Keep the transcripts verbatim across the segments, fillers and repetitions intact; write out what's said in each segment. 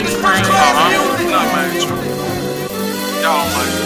Einstein. Uh-huh. Not mainstream. Y'all might.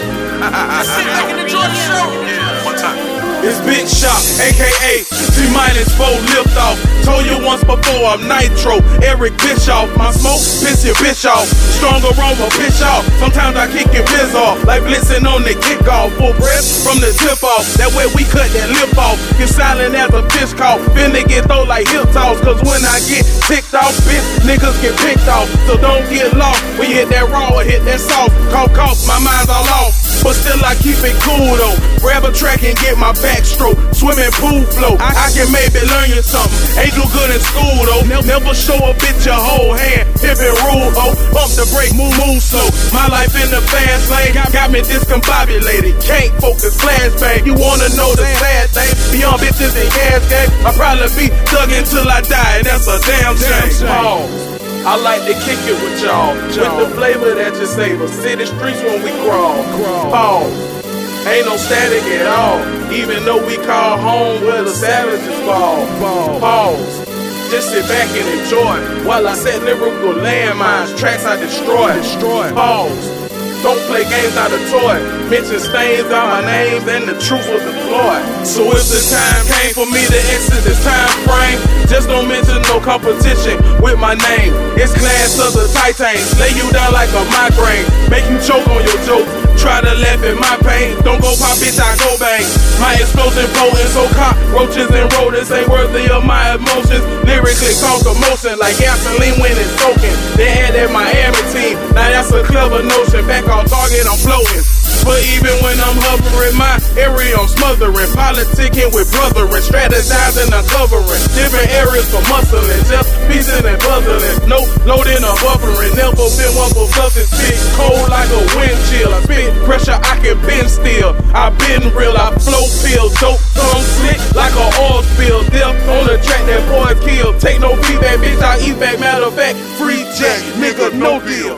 Sit back and enjoy the show. Yeah, one time. It's Big Shot, aka T minus four lift off. Told you once before I'm Nitro, Eric Bischoff. My smoke, piss your bitch off. Strong aroma, bitch off. Sometimes I kick your biz off, like blitzing on the kickoff. Full breath from the tip off. That way we cut that lip off. Get silent as a fish cough. Finna get throw like hip toss. Cause when I get ticked off, bitch, niggas get picked off. So don't get lost when you hit that raw or hit that sauce. Cough, cough, my mind's all off. But still I keep it cool though. Grab a track and get my backstroke. Swimming pool flow. I, I can maybe learn you something. Ain't do good in school though. Never, never show a bitch your whole hand. If it rule, oh, bump the brake, move, move slow. My life in the fast lane got, got me discombobulated. Can't focus, flashbang. You wanna know the sad thing? Beyond bitches and gas gang, I'll probably be thug until I die, and that's a damn shame. Pause. I like to kick it with y'all, with the flavor that you savor. City streets when we crawl. Pause. Ain't no static at all, even though we call home where the savages fall. Pause. Just sit back and enjoy while I set lyrical landmines, tracks I destroy. Pause. Don't play games out of toy. Mention stains on my names and the truth was deployed. So if the time came for me to exit this time frame, just don't mention no competition with my name. It's class of the Titans. Lay you down like a migraine. Make you choke on your joke. Try to laugh at my pain. Don't go pop, bitch, I go bang. My explosion potent, so cockroaches and rodents ain't worthy of my emotions. Lyrically cause commotion like gasoline when it's soaking. They had that Miami team. Now that's a clever notion. Back on target, I'm floating. But even when I'm hovering, my area I'm smothering. Politicking with brethren, strategizing, uncovering different areas for muscling, just piecing and puzzling. No loading or buffering, never been one for fluffing. Spit cold like a wind chill. I spit pressure, I can bend still. I been real, I flow pills, dope tongue slick like a oil spill. Death on the track, that boy kill. Take no feedback, bitch, I eat back. Matter of fact, free jack, nigga, no deal.